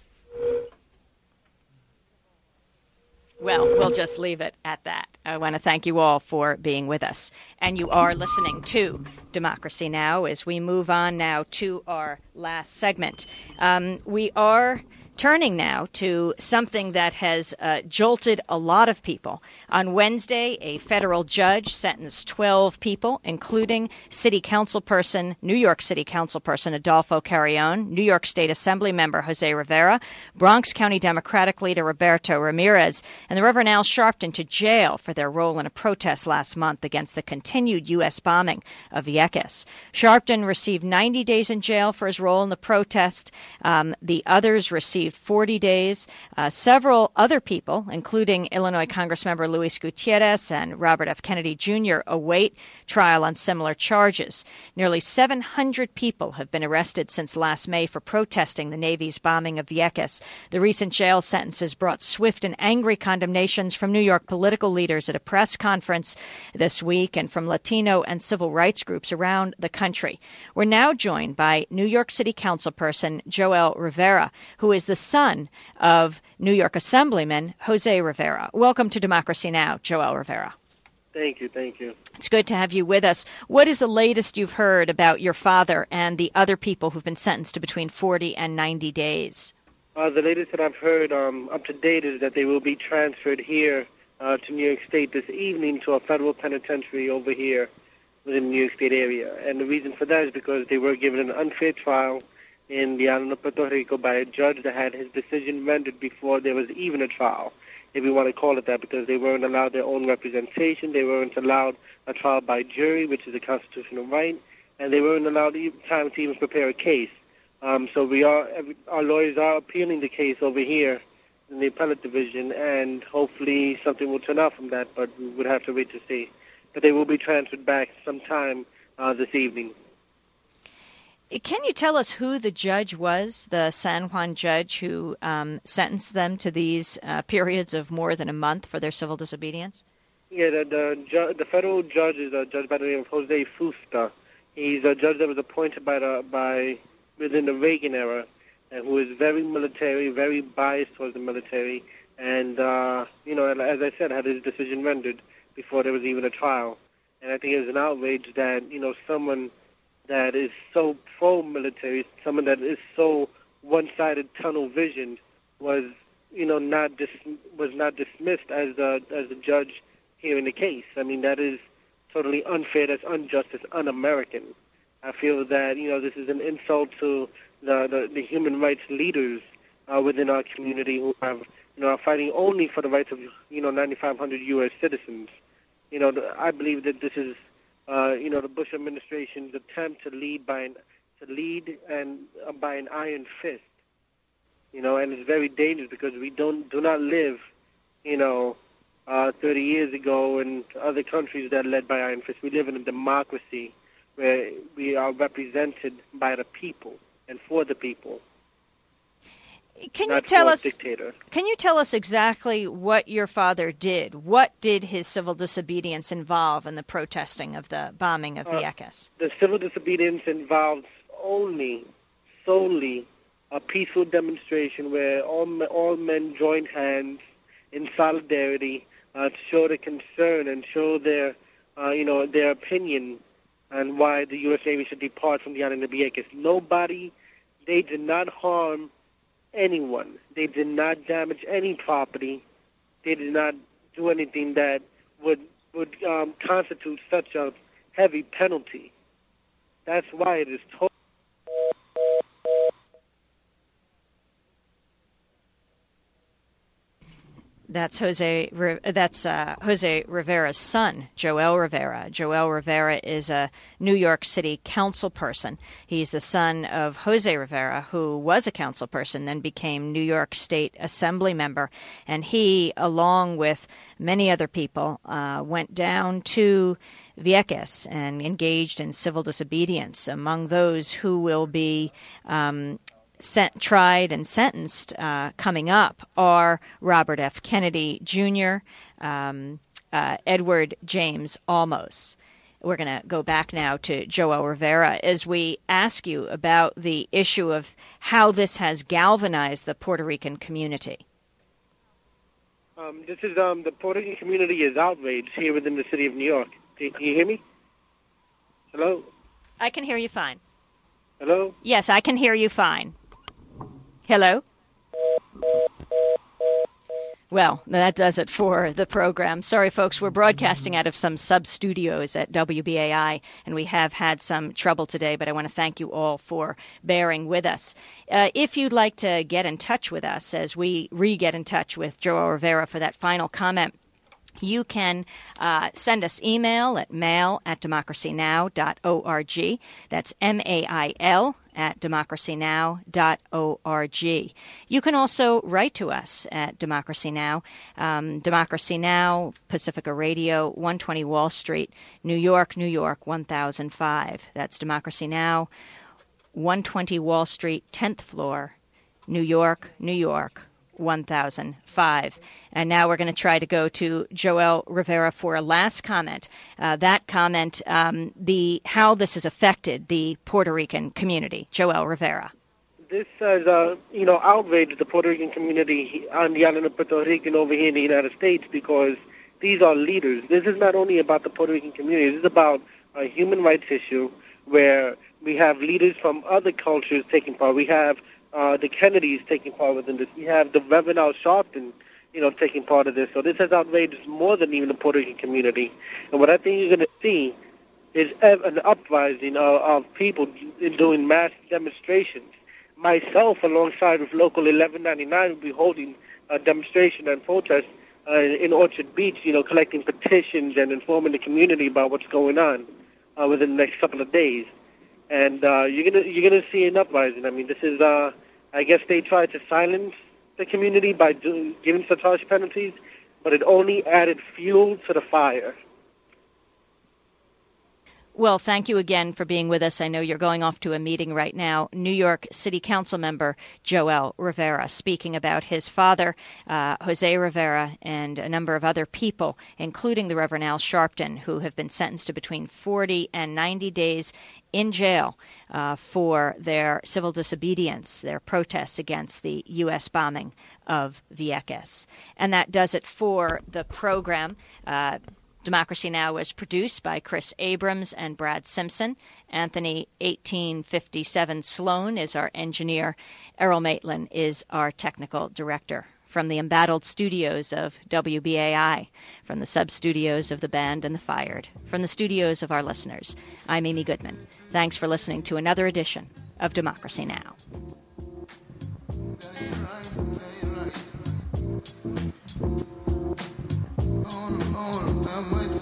Well, we'll just leave it at that. I want to thank you all for being with us. And you are listening to Democracy Now! As we move on now to our last segment. Um, we are turning now to something that has uh, jolted a lot of people. On Wednesday, a federal judge sentenced twelve people, including City Council person, New York City Council person Adolfo Carrion, New York State Assembly member Jose Rivera, Bronx County Democratic leader Roberto Ramirez, and the Reverend Al Sharpton to jail for their role in a protest last month against the continued U S bombing of Vieques. Sharpton received ninety days in jail for his role in the protest. Um, the others received forty days. Uh, several other people, including Illinois Congressmember Luis Gutierrez and Robert F. Kennedy Junior, await trial on similar charges. Nearly seven hundred people have been arrested since last May for protesting the Navy's bombing of Vieques. The recent jail sentences brought swift and angry condemnations from New York political leaders at a press conference this week and from Latino and civil rights groups around the country. We're now joined by New York City Councilperson Joel Rivera, who is the son of New York Assemblyman Jose Rivera. Welcome to Democracy Now!, Joel Rivera. Thank you, thank you. It's good to have you with us. What is the latest you've heard about your father and the other people who've been sentenced to between forty and ninety days? Uh, the latest that I've heard um, up to date is that they will be transferred here uh, to New York State this evening to a federal penitentiary over here within the New York State area. And the reason for that is because they were given an unfair trial in the island of Puerto Rico by a judge that had his decision rendered before there was even a trial, if we want to call it that, because they weren't allowed their own representation, they weren't allowed a trial by jury, which is a constitutional right, and they weren't allowed time to even prepare a case. Um, so we are, our lawyers are appealing the case over here in the appellate division, and hopefully something will turn out from that, but we would have to wait to see. But they will be transferred back sometime uh, this evening. Can you tell us who the judge was, the San Juan judge who um, sentenced them to these uh, periods of more than a month for their civil disobedience? Yeah, the the, ju- the federal judge is a judge by the name of Jose Fusta. He's a judge that was appointed by the by within the Reagan era, and who is very military, very biased towards the military, and uh, you know, as I said, had his decision rendered before there was even a trial. And I think it was an outrage that you know someone that is so pro-military, someone that is so one-sided, tunnel-visioned, was, you know, not dis- was not dismissed as a as a judge hearing the case. I mean, that is totally unfair. That's unjust. It's un-American. I feel that you know this is an insult to the the, the human rights leaders uh, within our community who have you know are fighting only for the rights of you know ninety-five hundred U S citizens. You know, the, I believe that this is. Uh, you know, the Bush administration's attempt to lead by an, to lead and uh, by an iron fist. You know, and it's very dangerous because we don't do not live, you know, uh, thirty years ago in other countries that are led by iron fist. We live in a democracy where we are represented by the people and for the people. Can you tell us? Can you tell us exactly what your father did? What did his civil disobedience involve in the protesting of the bombing of Vieques? Uh, the civil disobedience involves only, solely, a peaceful demonstration where all all men joined hands in solidarity uh, to show their concern and show their, uh, you know, their opinion on why the U S Navy should depart from the island of Vieques. Nobody, they did not harm anyone. They did not damage any property. They did not do anything that would would um, constitute such a heavy penalty. That's why it is totally. That's Jose. That's uh, Jose Rivera's son, Joel Rivera. Joel Rivera is a New York City council person. He's the son of Jose Rivera, who was a council person, then became New York State Assembly member. And he, along with many other people, uh, went down to Vieques and engaged in civil disobedience. Among those who will be um, Sent, tried and sentenced uh, coming up are Robert F. Kennedy Junior, um, uh, Edward James Olmos. We're going to go back now to Joel Rivera as we ask you about the issue of how this has galvanized the Puerto Rican community. Um, this is um, the Puerto Rican community is outraged here within the city of New York. Can, can you hear me? Hello? I can hear you fine. Hello? Yes, I can hear you fine. Hello? Well, that does it for the program. Sorry, folks, we're broadcasting out of some sub-studios at W B A I, and we have had some trouble today, but I want to thank you all for bearing with us. Uh, if you'd like to get in touch with us as we re-get in touch with Joel Rivera for that final comment, you can uh, send us email at mail at democracy now dot org. That's M A I L at democracy now dot org. You can also write to us at Democracy Now! Um, Democracy Now!, Pacifica Radio, one twenty Wall Street, New York, New York, one thousand five. That's Democracy Now!, one twenty Wall Street, tenth floor, New York, New York, one thousand five. And now we're going to try to go to Joel Rivera for a last comment. Uh, that comment, um, the how this has affected the Puerto Rican community. Joel Rivera. this has, uh, you know, outraged the Puerto Rican community on the island of Puerto Rico over here in the United States because these are leaders. This is not only about the Puerto Rican community. This is about a human rights issue where we have leaders from other cultures taking part. We have uh, the Kennedys taking part within this. We have the Reverend Al Sharpton, you know, taking part of this. So this has outraged more than even the Puerto Rican community. And what I think you're going to see is an uprising of, of people doing mass demonstrations. Myself, alongside with Local eleven ninety-nine, will be holding a demonstration and protest uh, in Orchard Beach, you know, collecting petitions and informing the community about what's going on uh, within the next couple of days. And uh, you're gonna you're gonna see an uprising. I mean, this is, uh, I guess they tried to silence the community by doing, giving such harsh penalties, but it only added fuel to the fire. Well, thank you again for being with us. I know you're going off to a meeting right now. New York City Council member Joel Rivera speaking about his father, uh, Jose Rivera, and a number of other people, including the Reverend Al Sharpton, who have been sentenced to between forty and ninety days in jail uh, for their civil disobedience, their protests against the U S bombing of Vieques. And that does it for the program. Uh, Democracy Now! Was produced by Chris Abrams and Brad Simpson. Anthony eighteen fifty-seven Sloan is our engineer. Errol Maitland is our technical director. From the embattled studios of W B A I, from the sub-studios of The Band and The Fired, from the studios of our listeners, I'm Amy Goodman. Thanks for listening to another edition of Democracy Now! On, on,